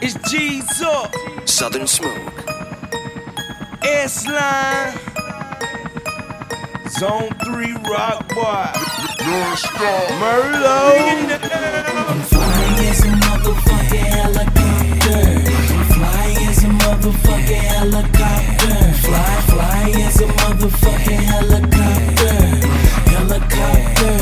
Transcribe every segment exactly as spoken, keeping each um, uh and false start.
It's G's up. Southern Smoke. S-Line. Zone three Rock Boy. Merlot. I'm flying as a motherfucking helicopter. I'm flying as a motherfucking helicopter. Fly, fly as a motherfucking helicopter. Helicopter,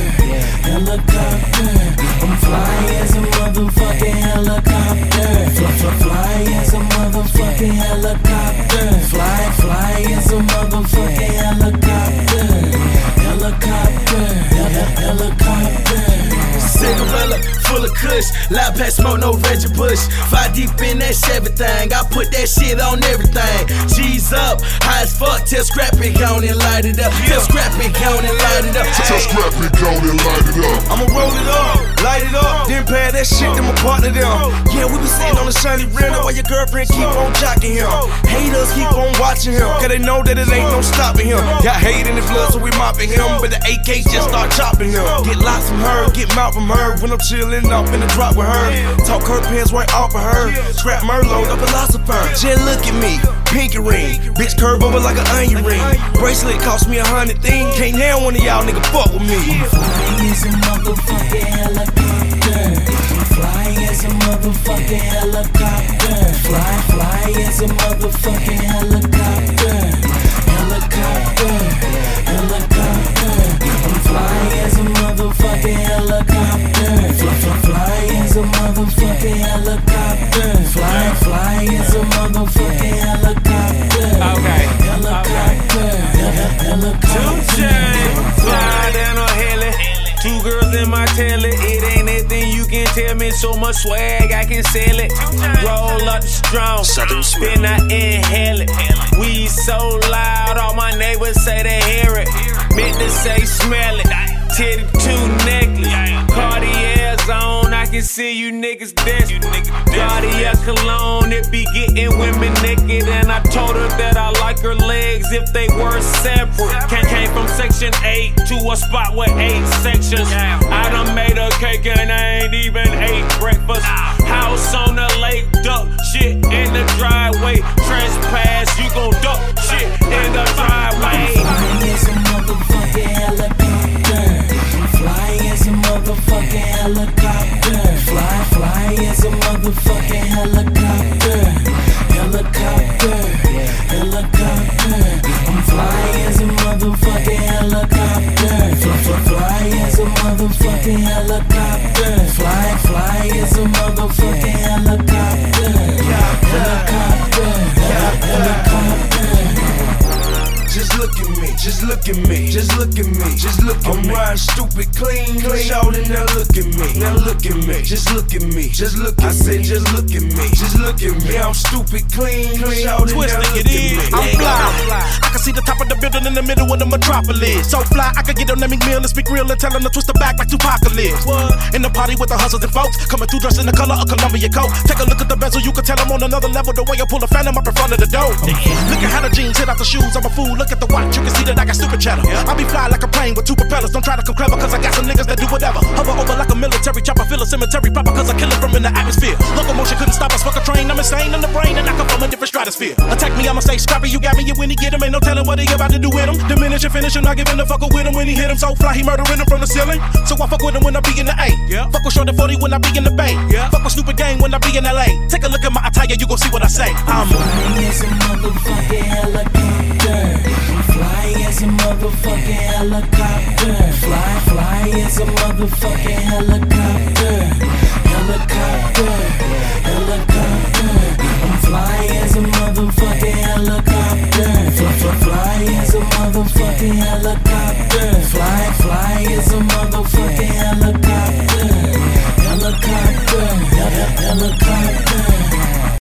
helicopter. I'm flying as a motherfucking helicopter. Fly, fly, fly as a motherfucking helicopter. Fly, fly as a motherfucking helicopter. Helicopter, helicopter. Cinderella, full of kush, loud pack smoke, no Reggie Bush. Five deep in that Chevy thing, I put that shit on everything. G's up, high as fuck, tell Scrappy count and light it up. Tell Scrappy count and light it up. Tell Scrappy count and light it up. I'ma roll it up, light it up, then pay that shit to my partner them. Yeah, we be sitting on the shiny rental while your girlfriend keep on jocking him. Haters keep on watching him, cause they know that it ain't no stopping him. Got hate in the blood, so we mopping him, but the A K just start chopping him. Get lots from her, get mouth from her. When I'm chillin', up in the drop with her. Talk her pants right off of her. Scrap Merlot, the philosopher. Just look at me, pinky ring. Bitch curve over like an onion ring. Bracelet cost me a hundred things. Can't now one of y'all nigga fuck with me. I'm flying as a motherfucking helicopter. I'm flying as a motherfucking helicopter. Fly, fly as a motherfucking helicopter. Helicopter, helicopter. I'm flying as a motherfucking helicopter. Fly, fly, fly as a motherfucking helicopter. Fly, fly as a motherfucking helicopter. Okay. Helicopter, helicopter. Two chains, fly down a heli. Two girls in my telly. It ain't anything you can tell me. So much swag, I can sell it. Roll up strong, Southern Smoke. then I inhale it. We so loud, all my neighbors say they hear it. Meant to say smell it. Titty two necklace, Cartier's on. I can see you niggas dance. Cartier cologne, it be getting women naked. And I told her that I like her legs if they were separate. Came, came from section eight to a spot with eight sections. I done made a cake and I ain't even ate breakfast. House on the lake, duck shit in the driveway. Trespass, you gon' duck shit in the driveway. Flying as a motherfucking helicopter. I'm flying as a motherfucking helicopter. Fly, fly as a motherfucking helicopter. Helicopter, helicopter. I'm flying as a motherfucking helicopter. Fly, fly, fly as a motherfucking helicopter. Fly, fly as a motherfucking helicopter. Helicopter, helicopter. Just look at me, just look at me, just look at me, just look at me. I'm riding stupid clean, clean. Shout it, now look at me, now look at me, just look at me, just look at me. I said just look at me, just look at me. I'm stupid clean, clean. Shout it, now look at me. I'm fly. I can see the top of the building in the middle of the metropolis. So fly, I can get on that McMill and speak real and tell them to twist the back like Tupacalypse. In the party with the hustlers and folks, coming through dressed in the color of Columbia coat. Take a look at the bezel, you can tell I'm on another level. The way I pull a phantom up in front of the door. Look at how the jeans hit out the shoes. I'm a fool. Look at the watch, you can see that I got stupid cheddar. I be fly like a plane with two propellers. Don't try to come clever, cause I got some niggas that do whatever. Hover over like a military chopper, feel a cemetery proper, cause I kill it from in the atmosphere. Locomotion couldn't stop us, fuck a train. I'm insane in the brain, and I come from a different stratosphere. Attack me, I'ma say Scrappy, you got me, you when he get him. Ain't no telling what he about to do with him. Diminish and finish him, not giving a fuck with him when he hit him. So fly, he murdering him from the ceiling. So I fuck with him when I be in the A. Yeah. Fuck with Shorty forty when I be in the Bay. Yeah. Fuck with Stupid Gang when I be in L A. Take a look at my attire, you gon' see what I say. I'm flying as a motherfucking helicopter. I'm flying as a motherfucking helicopter. Fly, fly as a motherfucking helicopter.